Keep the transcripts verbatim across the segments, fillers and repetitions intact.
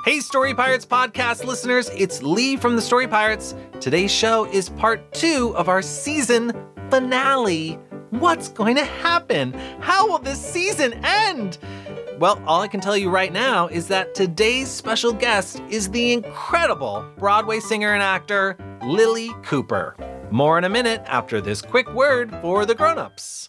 Hey, Story Pirates podcast listeners, it's Lee from the Story Pirates. Today's show is part two of our season finale. What's going to happen? How will this season end? Well, all I can tell you right now is that today's special guest is the incredible Broadway singer and actor, Lily Cooper. More in a minute after this quick word for the grown-ups.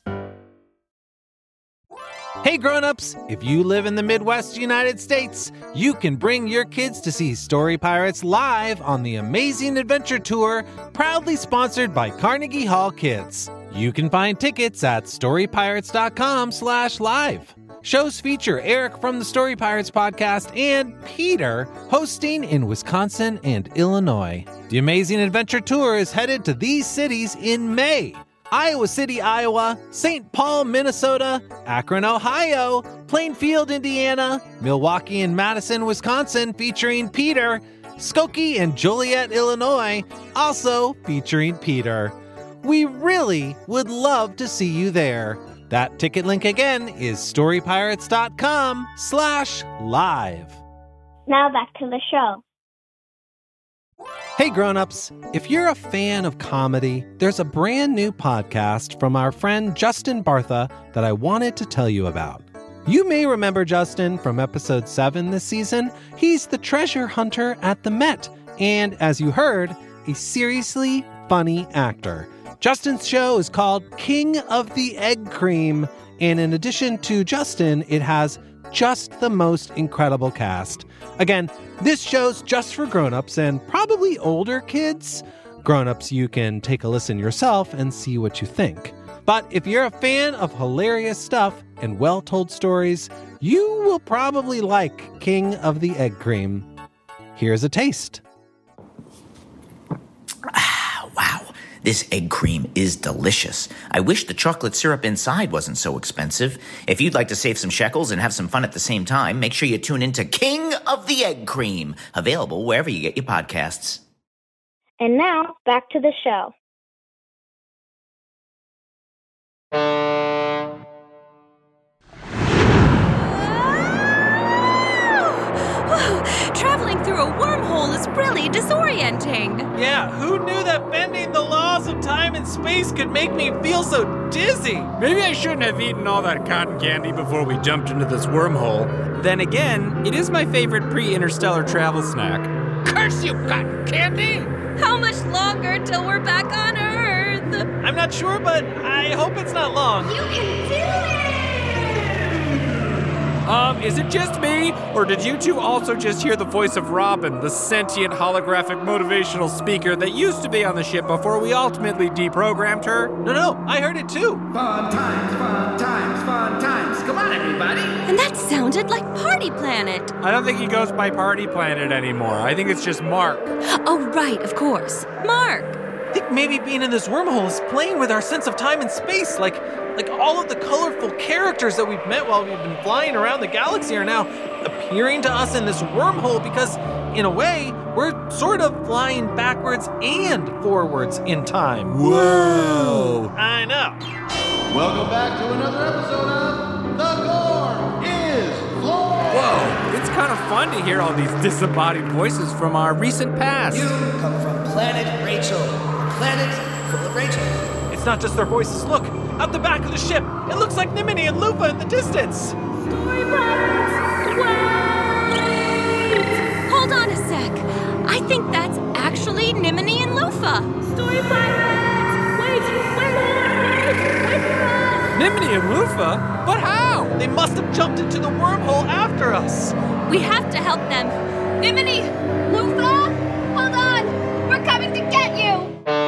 Hey grown-ups, if you live in the Midwest United States, you can bring your kids to see Story Pirates live on the Amazing Adventure Tour, proudly sponsored by Carnegie Hall Kids. You can find tickets at storypirates.com slash live. Shows feature Eric from the Story Pirates podcast and Peter hosting in Wisconsin and Illinois. The Amazing Adventure Tour is headed to these cities in May. Iowa City, Iowa, Saint Paul, Minnesota, Akron, Ohio, Plainfield, Indiana, Milwaukee and Madison, Wisconsin, featuring Peter, Skokie and Joliet, Illinois, also featuring Peter. We really would love to see you there. That ticket link again is storypirates.com slash live. Now back to the show. Hey grown-ups, if you're a fan of comedy, there's a brand new podcast from our friend Justin Bartha that I wanted to tell you about. You may remember Justin from episode seven this season. He's the treasure hunter at the Met, and as you heard, a seriously funny actor. Justin's show is called King of the Egg Cream, and in addition to Justin, it has just the most incredible cast. Again, this show's just for grown-ups and probably older kids. Grown-ups, you can take a listen yourself and see what you think. But if you're a fan of hilarious stuff and well-told stories, you will probably like King of the Egg Cream. Here's a taste. Wow, this egg cream is delicious. I wish the chocolate syrup inside wasn't so expensive. If you'd like to save some shekels and have some fun at the same time, make sure you tune into King of the Egg Cream, available wherever you get your podcasts. And now, back to the show. Traveling through a wormhole is really disorienting. Yeah, who knew that bending the laws of time and space could make me feel so dizzy? Maybe I shouldn't have eaten all that cotton candy before we jumped into this wormhole. Then again, it is my favorite pre-interstellar travel snack. Curse you, cotton candy! How much longer till we're back on Earth? I'm not sure, but I hope it's not long. You can do it! Um, is it just me, or did you two also just hear the voice of Robin, the sentient holographic motivational speaker that used to be on the ship before we ultimately deprogrammed her? No, no, I heard it too. Fun times, fun times, fun times. Come on, everybody. And that sounded like Party Planet. I don't think he goes by Party Planet anymore. I think it's just Mark. Oh, right, of course. Mark. I think maybe being in this wormhole is playing with our sense of time and space, like like all of the colorful characters that we've met while we've been flying around the galaxy are now appearing to us in this wormhole because, in a way, we're sort of flying backwards and forwards in time. Whoa! I know. Welcome back to another episode of The Gore is Floor! Whoa, it's kind of fun to hear all these disembodied voices from our recent past. You come from Planet Rachel, a planet full of Rachel. It's not just their voices. Look, out the back of the ship. It looks like Nimini and Lufa in the distance. Story Pirates, wait! Hold on a sec. I think that's actually Nimini and Lufa. Story Pirates, wait, wait, wait, wait for us. Nimini and Lufa? But how? They must have jumped into the wormhole after us. We have to help them. Nimini, Lufa, hold on. We're coming to get you.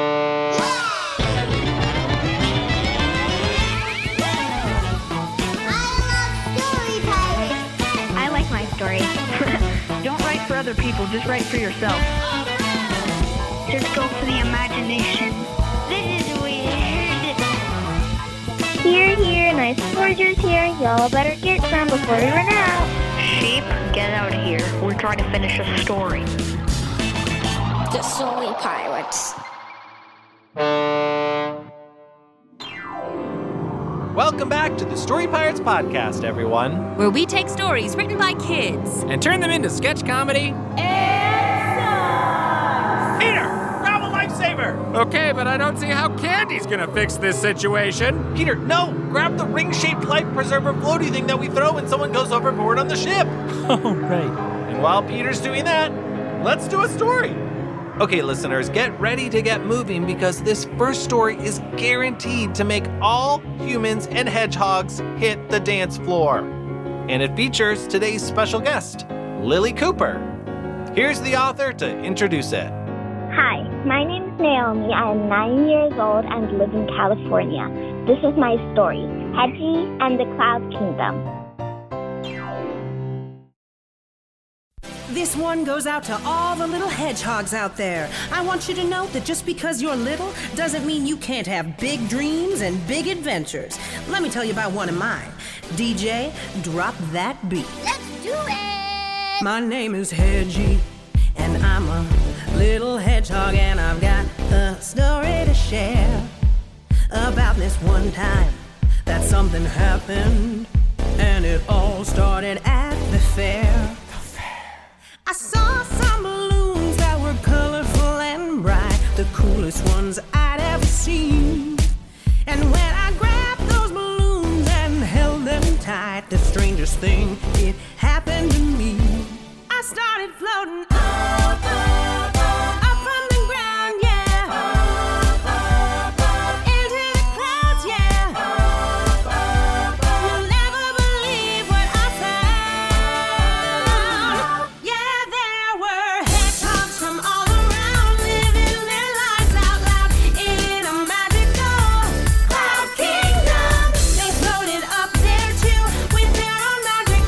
Story. Don't write for other people, just write for yourself. Just go for the imagination. This is weird. Here, here, nice foragers here. Y'all better get some before we run out. Sheep, get out of here. We're trying to finish a story. The Story Pirates. Welcome back to the Story Pirates Podcast, everyone. Where we take stories written by kids And turn them into sketch comedy. and Peter, grab a lifesaver! Okay, but I don't see how Candy's gonna fix this situation. Peter, no! Grab the ring-shaped life preserver floaty thing that we throw when someone goes overboard on the ship. Oh, right. And while Peter's doing that, let's do a story. Okay, listeners, get ready to get moving because this first story is guaranteed to make all humans and hedgehogs hit the dance floor. And it features today's special guest, Lily Cooper. Here's the author to introduce it. Hi, my name is Naomi. I am nine years old and live in California. This is my story, Hedgie and the Cloud Kingdom. This one goes out to all the little hedgehogs out there. I want you to know that just because you're little doesn't mean you can't have big dreams and big adventures. Let me tell you about one of mine. D J, drop that beat. let's do it! My name is Hedgie, and I'm a little hedgehog, and I've got a story to share about this one time that something happened, and it all started at the fair. I saw some balloons that were colorful and bright, the coolest ones I'd ever seen. And when I grabbed those balloons and held them tight, the strangest thing, it happened to me. I started floating up, up, up, up from the ground, yeah. Up, up, up, into the clouds, yeah. Up, up, up. You'll never believe what I found. Yeah, there were hedgehogs from all around, living their lives out loud in a magical cloud kingdom. They floated up there too with their own magic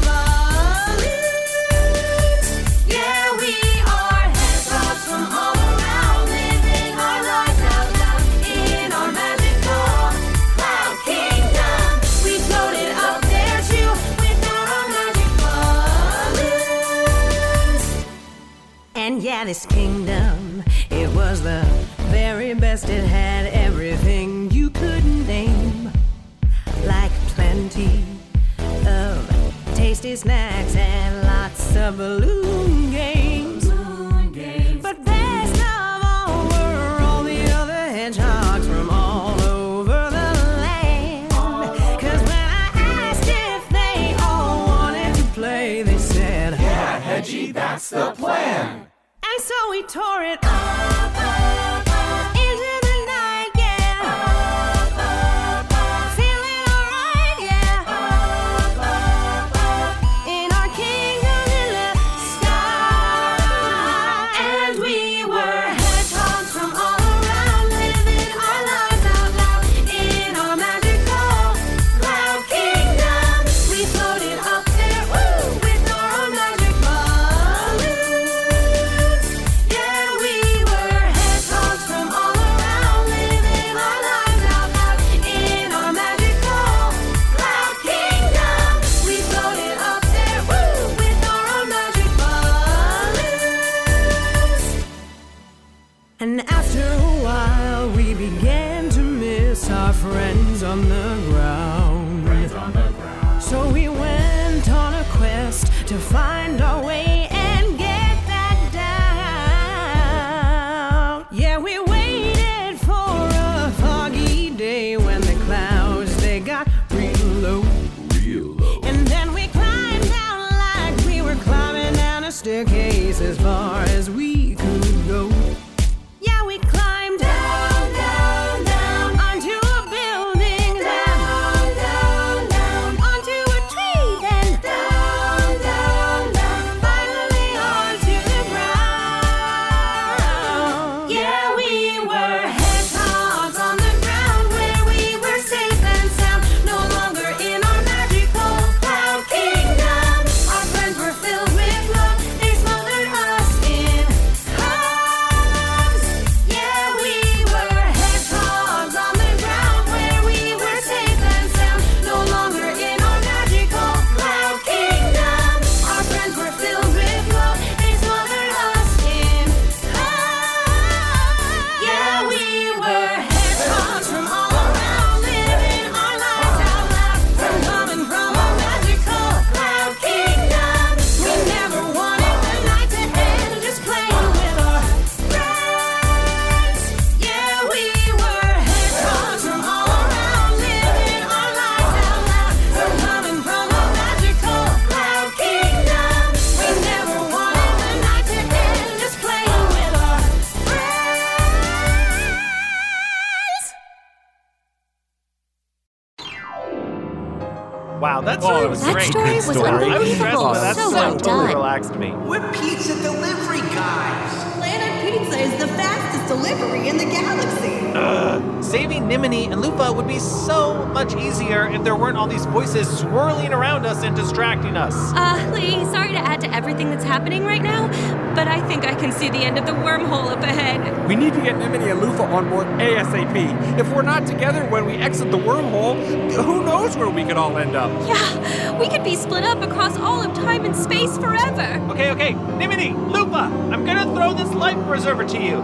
balloons. Yeah, we are hedgehogs from all around, living our lives out loud in our magical cloud kingdom. We floated up there too with our own magic balloons. And yeah, this kingdom, it was the very best. It had everything you could name, like plenty of tasty snacks and lots of balloon games. But best of all were all the other hedgehogs from all over the land. 'Cause when I asked if they all wanted to play, they said, Yeah, Hedgie, that's the plan. and so we tore it up, up, up, into the night, yeah. Up, up, up, feeling alright, yeah. Up, up, up, in our kingdom in the sky. And we were hedgehogs from all around, living our lives out loud in our magical cloud kingdom. We floated up there, woo, with our own magic balloons. Yeah, we were hedgehogs from all around, living our lives out loud in our magical cloud kingdom. We floated up there, woo, with our own magic balloons. And after a while, we began to miss our friends on the ground. Friends on the ground. So we went on a quest to find our way and get back down. Yeah, we waited for a foggy day when the clouds, they got real low. Real low. And then we climbed down like we were climbing down a staircase as far as we could go. Yeah, we climbed down, down, down, onto a building, down, down, down, onto a tree, then down, down, down, finally onto the ground. Yeah, we were hedgehogs on the ground where we were safe and sound, no longer in our magical cloud kingdom. Our friends were filled with love, they smothered us in Wow, that Oh, story that was was great. That story Good was story. I was unbelievable. stressed, but that So story well totally done. relaxed me. We're pizza delivery guys. Planet Pizza is the fastest delivery in the galaxy. Saving Nimini and Lufa would be so much easier if there weren't all these voices swirling around us and distracting us. Uh, Lee, sorry to add to everything that's happening right now, but I think I can see the end of the wormhole up ahead. We need to get Nimini and Lufa on board ASAP. If we're not together when we exit the wormhole, who knows where we could all end up? Yeah, we could be split up across all of time and space forever. Okay, okay, Nimini, Lufa, I'm gonna throw this life preserver to you.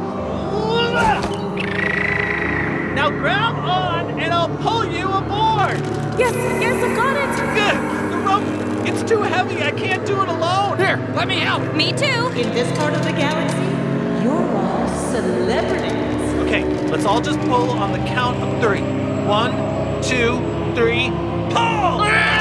Now grab on and I'll pull you aboard. Yes, yes, I've got it. Good. The rope, it's too heavy. I can't do it alone. Here, let me help. Me too. In this part of the galaxy, you're all celebrities. Okay, let's all just pull on the count of three. One, two, three, pull!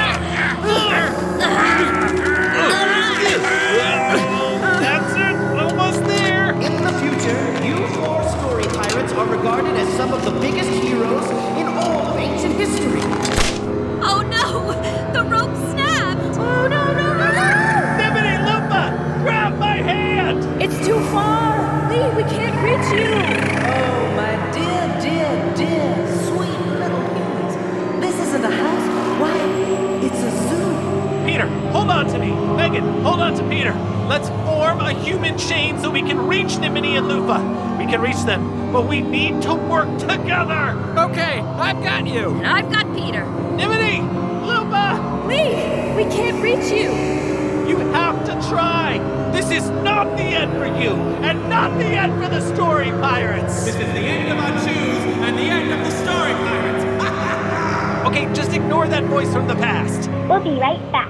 That's it, almost there. In the future, you four story pirates are regarded as some of the biggest heroes in all of ancient history. Oh no, the rope snapped. Oh no, no, no, no. Nimini, Lufa, grab my hand. It's too far. Lee, we can't reach you. Oh, my dear, dear, dear, sweet little humans. This isn't a house. Why, it's a zoo. Peter, hold on to me. Megan, hold on to Peter. Let's form a human chain so we can reach Nimini and Lufa. We can reach them, but we need to work together. Okay, I've got you. And I've got Peter. Nimini, Lufa, Lee, we can't reach you. you have to try. This is not the end for you, and not the end for the story pirates. This is the end of our choose and the end of the story pirates. Okay, just ignore that voice from the past. We'll be right back.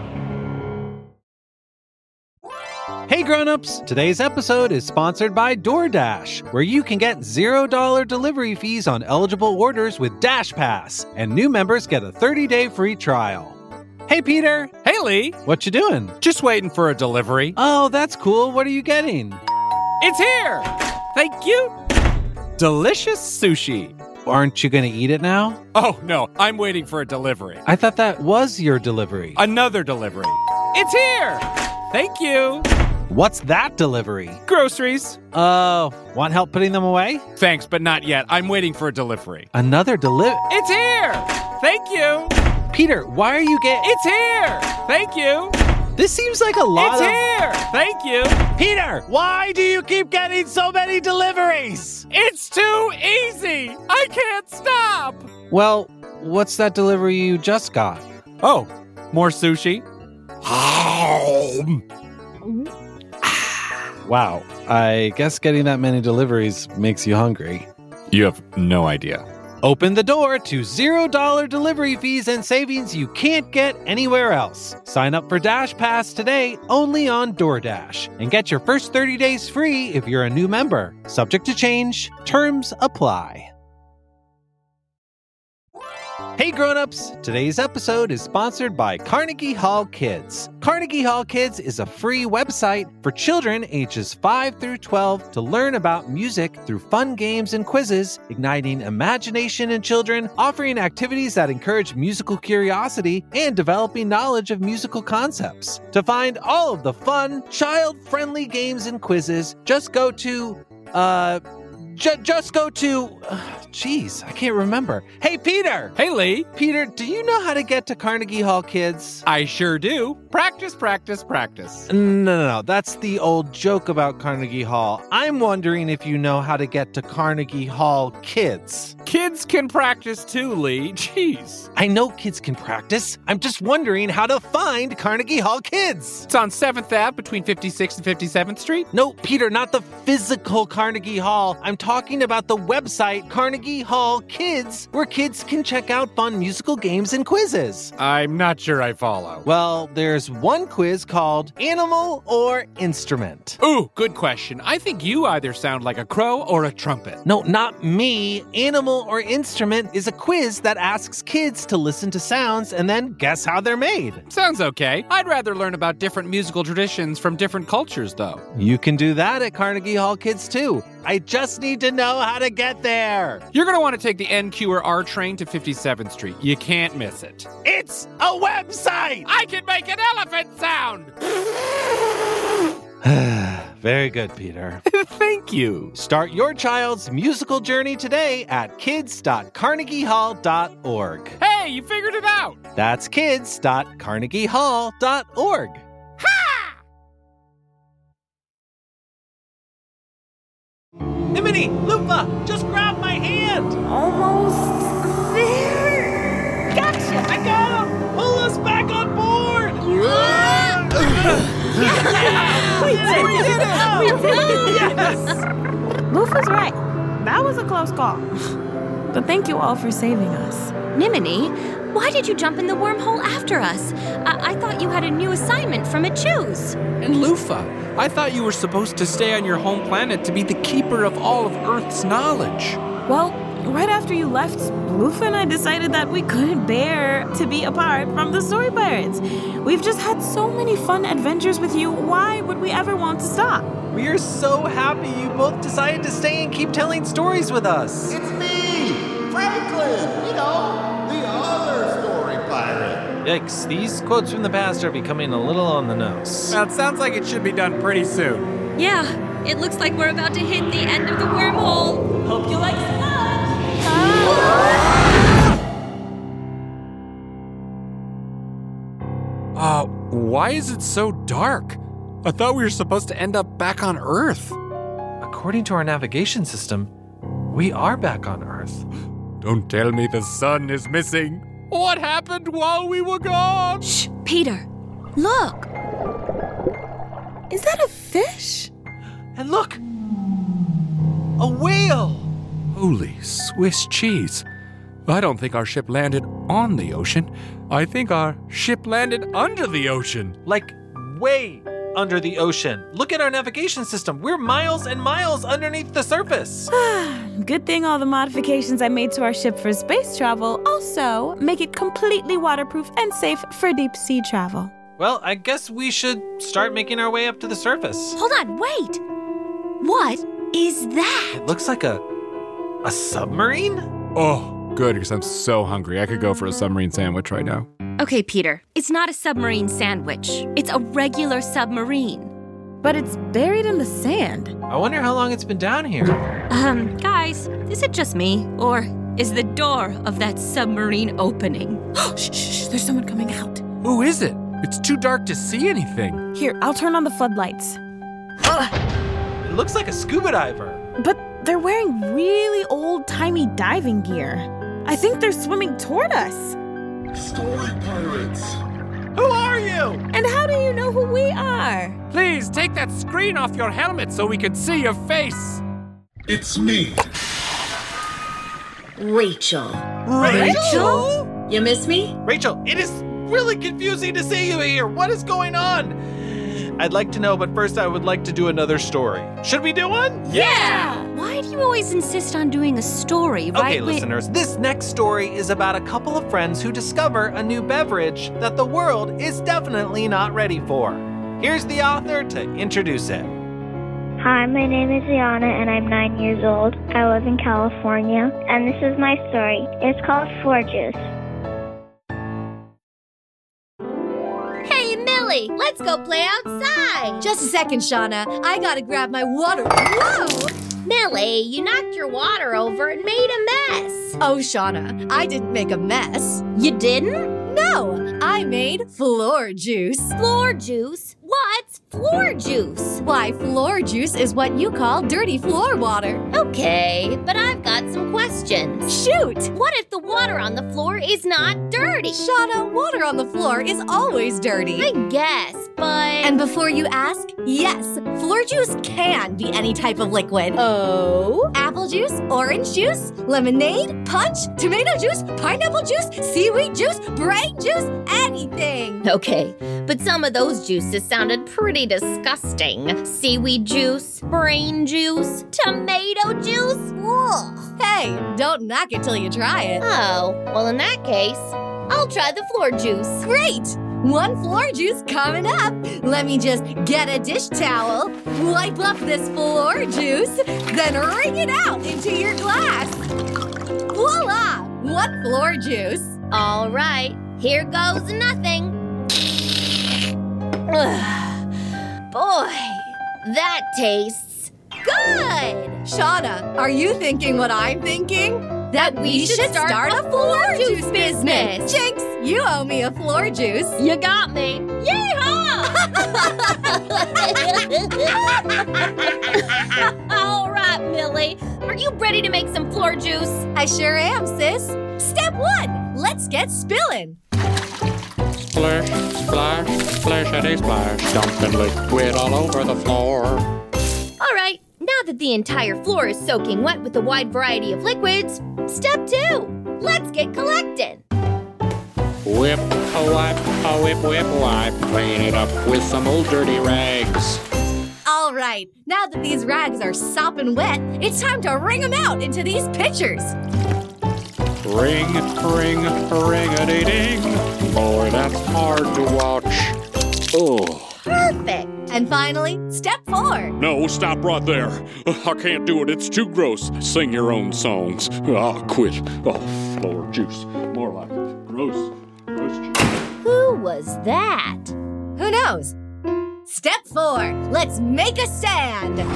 Hey grown-ups, today's episode is sponsored by DoorDash, where you can get zero dollars delivery fees on eligible orders with Dash Pass, and new members get a thirty-day free trial. Hey Peter, Hey, Lee. what you doing? Just waiting for a delivery. Oh, that's cool. What are you getting? It's here. Thank you. Delicious sushi. Aren't you gonna eat it now? Oh, no, I'm waiting for a delivery. I thought that was your delivery. Another delivery. It's here. Thank you. What's that delivery? Groceries. Oh, want help putting them away? Thanks, but not yet. I'm waiting for a delivery. Another delivery? It's here. Thank you. Peter, why are you getting... It's here. Thank you. This seems like a lot It's of... here. Thank you. Peter, why do you keep getting so many deliveries? It's too easy. I can't stop. Well, what's that delivery you just got? Oh, more sushi. Wow, I guess getting that many deliveries makes you hungry. You have no idea. Open the door to zero dollars delivery fees and savings you can't get anywhere else. Sign up for Dash Pass today only on DoorDash and get your first thirty days free if you're a new member. Subject to change. Terms apply. Hey grown-ups, today's episode is sponsored by Carnegie Hall Kids. Carnegie Hall Kids is a free website for children ages five through twelve to learn about music through fun games and quizzes, igniting imagination in children, offering activities that encourage musical curiosity, and developing knowledge of musical concepts. To find all of the fun, child-friendly games and quizzes, just go to, uh... J- just go to... Jeez, uh, I can't remember. Hey, Peter! Hey, Lee. Peter, do you know how to get to Carnegie Hall Kids? I sure do. Practice, practice, practice. No, no, no. That's the old joke about Carnegie Hall. I'm wondering if you know how to get to Carnegie Hall Kids. Kids can practice too, Lee. Jeez. I know kids can practice. I'm just wondering how to find Carnegie Hall Kids. It's on seventh Avenue between fifty-sixth and fifty-seventh Street. No, Peter, not the physical Carnegie Hall. I'm talking about the website Carnegie Hall Kids, where kids can check out fun musical games and quizzes. I'm not sure I follow. Well, there's one quiz called Animal or Instrument. Ooh, good question. I think you either sound like a crow or a trumpet. No, not me. Animal or Instrument is a quiz that asks kids to listen to sounds and then guess how they're made. Sounds okay. I'd rather learn about different musical traditions from different cultures, though. You can do that at Carnegie Hall Kids, too. I just need to know how to get there. You're going to want to take the N Q or R train to fifty-seventh Street. You can't miss it. It's a website! I can make an elephant sound! Very good, Peter. Thank you. Start your child's musical journey today at kids dot carnegie hall dot org. Hey, you figured it out! That's kids dot carnegie hall dot org. Ha! Nimini, Lupa, just grab my hand. Almost there. Gotcha. I got him. Pull us back on board. Yeah. We did it. We did it. Yes. Lufa's right. That was a close call. But thank you all for saving us. Nimini, why did you jump in the wormhole after us? I, I thought you had a new assignment from a Choose. And Lufa, I thought you were supposed to stay on your home planet to be the keeper of all of Earth's knowledge. Well, right after you left, Lufa and I decided that we couldn't bear to be apart from the Story Pirates. We've just had so many fun adventures with you. Why would we ever want to stop? We are so happy you both decided to stay and keep telling stories with us. It's me, Franklin, you know, the other story pirate. Yikes, these quotes from the past are becoming a little on the nose. Well, it sounds like it should be done pretty soon. Yeah, it looks like we're about to hit the end of the wormhole. Hope you like the Uh, why is it so dark? I thought we were supposed to end up back on Earth. According to our navigation system, we are back on Earth. Don't tell me the sun is missing. What happened while we were gone? Shh, Peter, look. Is that a fish? And look, a whale. Holy Swiss cheese. I don't think our ship landed on the ocean. I think our ship landed under the ocean. Like way under the ocean. Look at our navigation system. We're miles and miles underneath the surface. Good thing all the modifications I made to our ship for space travel also make it completely waterproof and safe for deep sea travel. Well, I guess we should start making our way up to the surface. Hold on, wait. What is that? It looks like a a submarine? Oh, good, because I'm so hungry. I could go for a submarine sandwich right now. Okay, Peter, it's not a submarine sandwich. It's a regular submarine. But it's buried in the sand. I wonder how long it's been down here. Um, guys, is it just me? Or is the door of that submarine opening? shh, shh, shh, there's someone coming out. Who is it? It's too dark to see anything. Here, I'll turn on the floodlights. It looks like a scuba diver. But they're wearing really old-timey diving gear. I think they're swimming toward us. Story pirates. Who are you? And how do you know who we are? Please take that screen off your helmet so we can see your face. It's me. Rachel. Rachel? You miss me? Rachel, it is really confusing to see you here. What is going on? I'd like to know, but first I would like to do another story. Should we do one? Yeah! Why do you always insist on doing a story, right? Okay, listeners, this next story is about a couple of friends who discover a new beverage that the world is definitely not ready for. Here's the author to introduce it. Hi, my name is Liana and I'm nine years old. I live in California, and this is my story. It's called Floor Juice. Hey, Millie, let's go play outside. Just a second, Shauna. I gotta grab my water. Whoa! Millie, you knocked your water over and made a mess. Oh, Shauna, I didn't make a mess. You didn't? No, I made floor juice. Floor juice? What's floor juice? Why, floor juice is what you call dirty floor water. Okay, but I've got some questions. Shoot! What if the water on the floor is not dirty? Shauna, water on the floor is always dirty. I guess, but... And before you ask, yes, floor juice can be any type of liquid. Oh? Apple juice, orange juice, lemonade, punch, tomato juice, pineapple juice, seaweed juice, brain juice, anything. Okay, but some of those juices sounded pretty disgusting. Seaweed juice, brain juice, tomato juice. Ugh. Hey, don't knock it till you try it. Oh, well in that case, I'll try the floor juice. Great! One floor juice coming up. Let me just get a dish towel, wipe up this floor juice, then wring it out into your glass. Voila! One floor juice. All right, here goes nothing. Boy, that tastes good. Shauna, are you thinking what I'm thinking? That we, we should, should start, start a floor juice, juice business. business. Jinx, you owe me a floor juice. You got me. Yeehaw! All right, Millie. Are you ready to make some floor juice? I sure am, sis. Step one, let's get spilling. Splish, splash, splishity splash, dumping liquid all over the floor. All right, now that the entire floor is soaking wet with a wide variety of liquids, step two, let's get collecting. Whip, a wipe, a whip, whip, wipe, clean it up with some old dirty rags. All right, now that these rags are sopping wet, it's time to wring them out into these pitchers. Ring, ring, ring-a-dee-ding. Boy, that's hard to watch. Oh. Perfect. And finally, step four. No, stop right there. I can't do it. It's too gross. Sing your own songs. I'll quit. Oh, floor juice. More like it. Gross. Gross juice. Who was that? Who knows? Step four. Let's make a stand. And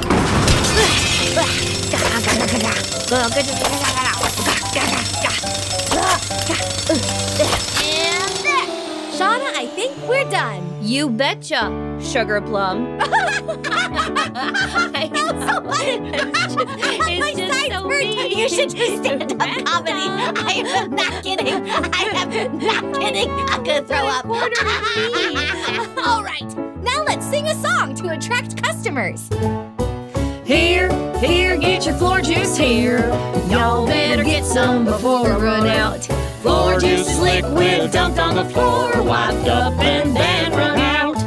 there. Shauna, I think we're done. You betcha, Sugar Plum. I know. It's My just sides so hurt. mean. You should just stand up comedy. I am not kidding. I am not kidding. I'm gonna throw up. All right, now let's sing a song to attract customers. Here, here, get your floor juice here. Y'all better get some before we run out. Floor juice is liquid, dumped on the floor, wiped up and then run out.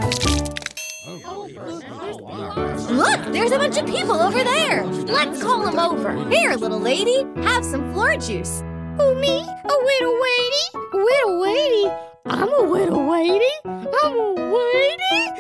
Look, there's a bunch of people over there. Let's call them over. Here, little lady, have some floor juice. Who, me? A widow lady? A widow lady? I'm a widow lady? I'm a lady?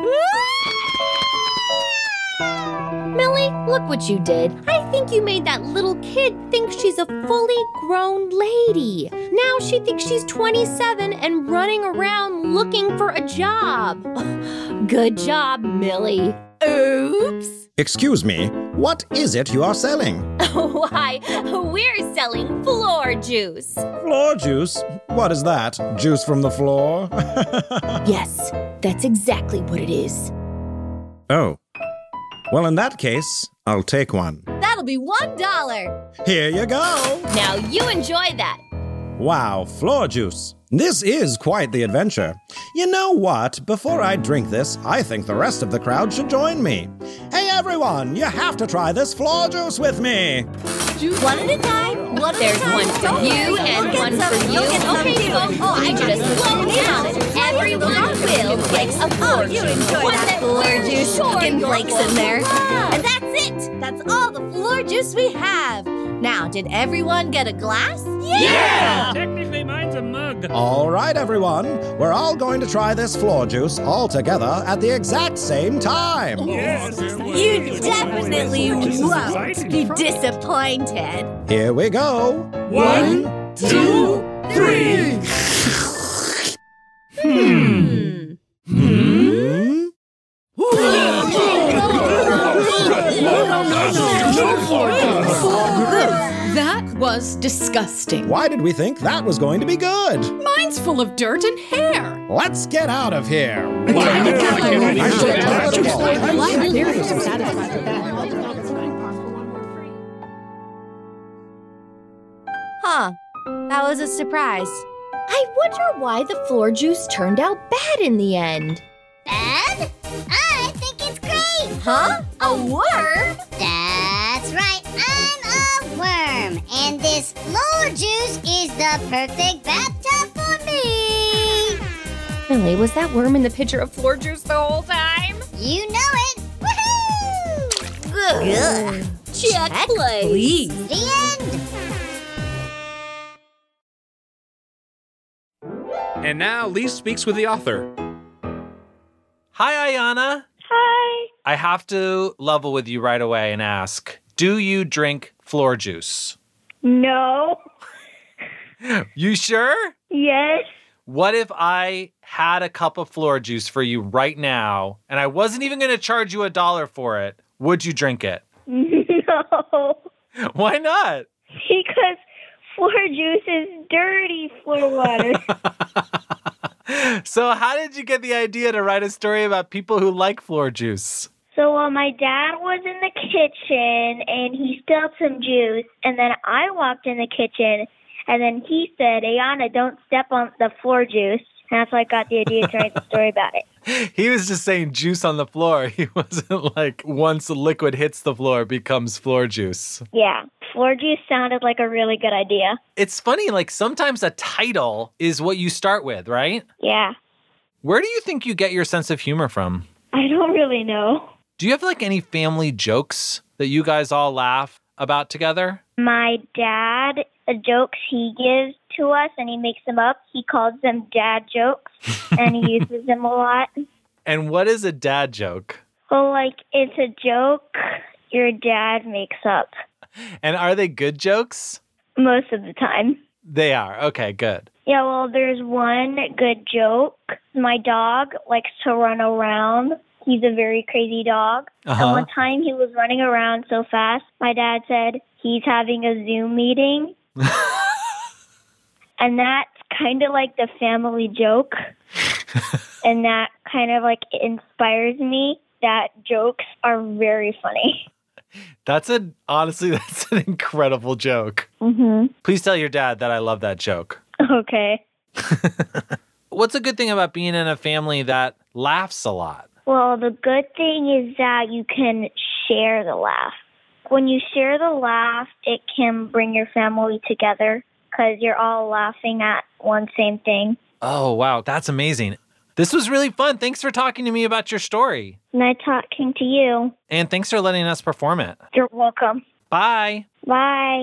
Millie, look what you did. I think you made that little kid think she's a fully grown lady. Now she thinks she's twenty-seven and running around looking for a job. Good job, Millie. Oops. Excuse me, what is it you are selling? Why, we're selling floor juice. Floor juice? What is that? Juice from the floor? Yes, that's exactly what it is. Oh. Well, in that case, I'll take one. That'll be one dollar. Here you go. Now you enjoy that. Wow, floor juice. This is quite the adventure. You know what? Before I drink this, I think the rest of the crowd should join me. Hey, everyone, you have to try this floor juice with me. One at a time. One There's at a time. one for Don't you worry, and we'll one get for some, you. we'll get some Okay, too. folks, Oh, I I just just slow down. Everyone will get a floor Oh, you juice. enjoy One that floor juice. Sure, Skin you're flakes in there. welcome. And that's it. That's all the floor juice we have. Now, did everyone get a glass? Yeah! Technically, mine's a mug. All right, everyone. We're all going to try this floor juice all together at the exact same time. Yes. You definitely won't be disappointed. Here we go. One, two, three. Hmm. Hmm? That was disgusting. Why did we think that was going to be good? Mine's full of dirt and hair. Let's get out of here. Huh. That was a surprise. I wonder why the floor juice turned out bad in the end. Bad? I think it's great! Huh? A worm? That's right, I'm a worm, and this floor juice is the perfect bathtub for me! Millie, was that worm in the pitcher of floor juice the whole time? You know it! Woohoo! Ugh. Check, Check, please. please. The end! And now Lee speaks with the author. Hi, Ayana. Hi. I have to level with you right away and ask, do you drink floor juice? No. You sure? Yes. What if I had a cup of floor juice for you right now, and I wasn't even going to charge you a dollar for it? Would you drink it? No. Why not? Because floor juice is dirty floor water. So how did you get the idea to write a story about people who like floor juice? So uh, my dad was in the kitchen, and he spilled some juice, and then I walked in the kitchen, and then he said, Ayana, don't step on the floor juice. And that's how I got the idea to write the story about it. He was just saying juice on the floor. He wasn't like once the liquid hits the floor, it becomes floor juice. Yeah, floor juice sounded like a really good idea. It's funny, like sometimes a title is what you start with, right? Yeah. Where do you think you get your sense of humor from? I don't really know. Do you have like any family jokes that you guys all laugh about together? My dad, the jokes he gives to us and he makes them up, he calls them dad jokes and he uses them a lot. And what is a dad joke? Well, like, it's a joke your dad makes up. And are they good jokes? Most of the time. They are. Okay, good. Yeah, well, there's one good joke. My dog likes to run around. He's a very crazy dog. Uh-huh. And one time he was running around so fast, my dad said he's having a Zoom meeting. And that's kind of like the family joke. And that kind of like inspires me that jokes are very funny. That's a, honestly, that's an incredible joke. Mm-hmm. Please tell your dad that I love that joke. Okay. What's a good thing about being in a family that laughs a lot? Well, the good thing is that you can share the laugh. When you share the laugh, it can bring your family together because you're all laughing at one same thing. Oh, wow. That's amazing. This was really fun. Thanks for talking to me about your story. Nice talking to you. And thanks for letting us perform it. You're welcome. Bye. Bye.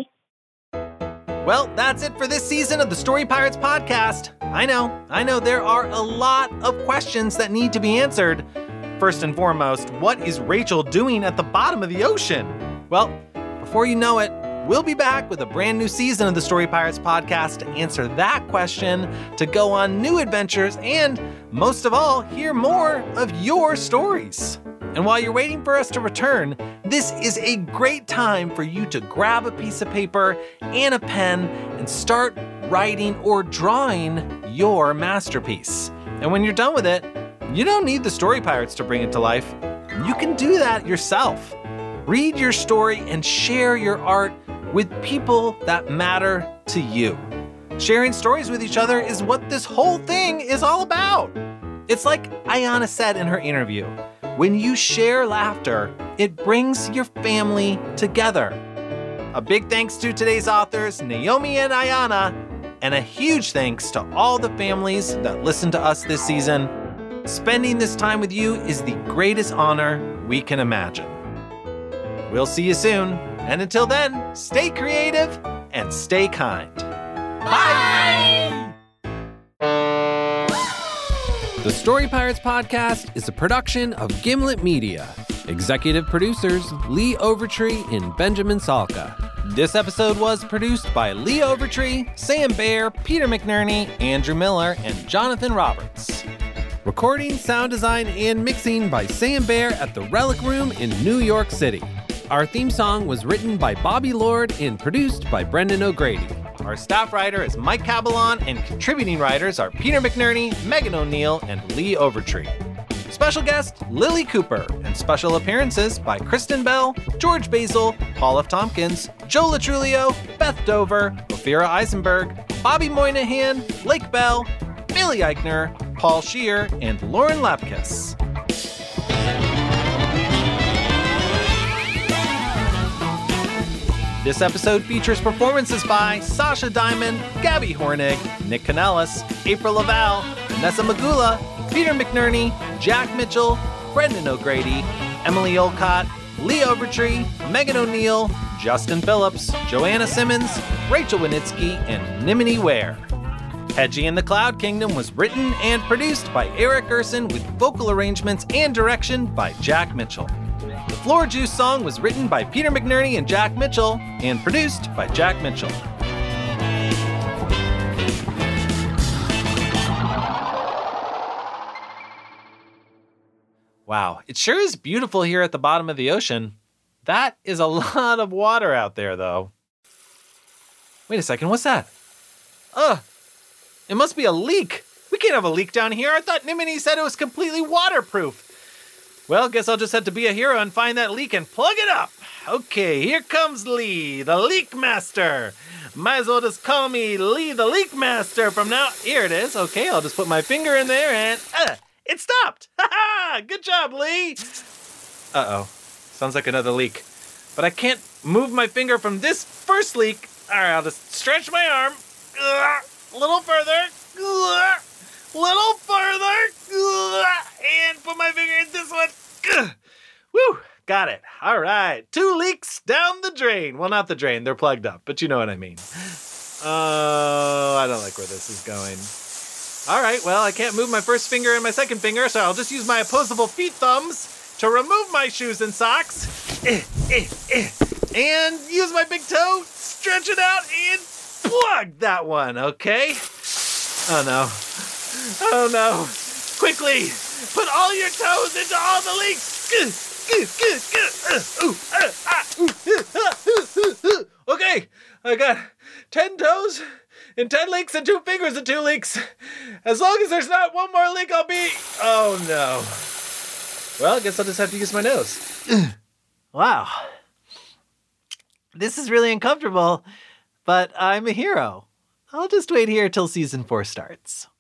Well, that's it for this season of the Story Pirates podcast. I know, I know there are a lot of questions that need to be answered. First and foremost, what is Rachel doing at the bottom of the ocean? Well, before you know it, we'll be back with a brand new season of the Story Pirates podcast to answer that question, to go on new adventures, and most of all, hear more of your stories. And while you're waiting for us to return, this is a great time for you to grab a piece of paper and a pen and start writing or drawing your masterpiece. And when you're done with it, you don't need the Story Pirates to bring it to life. You can do that yourself. Read your story and share your art with people that matter to you. Sharing stories with each other is what this whole thing is all about. It's like Ayana said in her interview, when you share laughter, it brings your family together. A big thanks to today's authors, Naomi and Ayana, and a huge thanks to all the families that listen to us this season. Spending this time with you is the greatest honor we can imagine. We'll see you soon, and until then, stay creative and stay kind. Bye! The Story Pirates podcast is a production of Gimlet Media. Executive producers Lee Overtree and Benjamin Salka. This episode was produced by Lee Overtree, Sam Baer, Peter McNerney, Andrew Miller, and Jonathan Roberts. Recording, sound design, and mixing by Sam Baer at the Relic Room in New York City. Our theme song was written by Bobby Lord and produced by Brendan O'Grady. Our staff writer is Mike Caballon, and contributing writers are Peter McNerney, Megan O'Neill, and Lee Overtree. Special guest, Lily Cooper, and special appearances by Kristen Bell, George Basil, Paul F. Tompkins, Joe Latrulio, Beth Dover, Ophira Eisenberg, Bobby Moynihan, Blake Bell, Billy Eichner, Paul Scheer, and Lauren Lapkus. This episode features performances by Sasha Diamond, Gabby Hornig, Nick Canellis, April Laval, Vanessa Magula, Peter McNerney, Jack Mitchell, Brendan O'Grady, Emily Olcott, Lee Overtree, Megan O'Neill, Justin Phillips, Joanna Simmons, Rachel Winitsky, and Nimini Ware. Hedgie and the Cloud Kingdom was written and produced by Eric Gerson with vocal arrangements and direction by Jack Mitchell. The Floor Juice song was written by Peter McNerney and Jack Mitchell and produced by Jack Mitchell. Wow, it sure is beautiful here at the bottom of the ocean. That is a lot of water out there, though. Wait a second, what's that? Ugh, it must be a leak. We can't have a leak down here. I thought Nimini said it was completely waterproof. Well, guess I'll just have to be a hero and find that leak and plug it up. Okay, here comes Lee, the Leak Master. Might as well just call me Lee, the Leak Master from now. Here it is. Okay, I'll just put my finger in there and uh, it stopped. Ha ha! Good job, Lee. Uh-oh. Sounds like another leak. But I can't move my finger from this first leak. All right, I'll just stretch my arm. Ugh, a little further. Ugh, little further. Ugh, and put my finger in this one. Ugh. Woo, got it. All right, two leaks down the drain. Well, not the drain. They're plugged up, but you know what I mean. Oh, I don't like where this is going. All right, well, I can't move my first finger and my second finger, so I'll just use my opposable feet thumbs to remove my shoes and socks, eh, eh, eh, and use my big toe, stretch it out, and plug that one, okay? Oh no, oh no. Quickly, put all your toes into all the leaks. Okay, I got ten toes and ten leaks and two fingers and two leaks. As long as there's not one more leak, I'll be, oh no. Well, I guess I'll just have to use my nose. Wow. This is really uncomfortable, but I'm a hero. I'll just wait here till season four starts.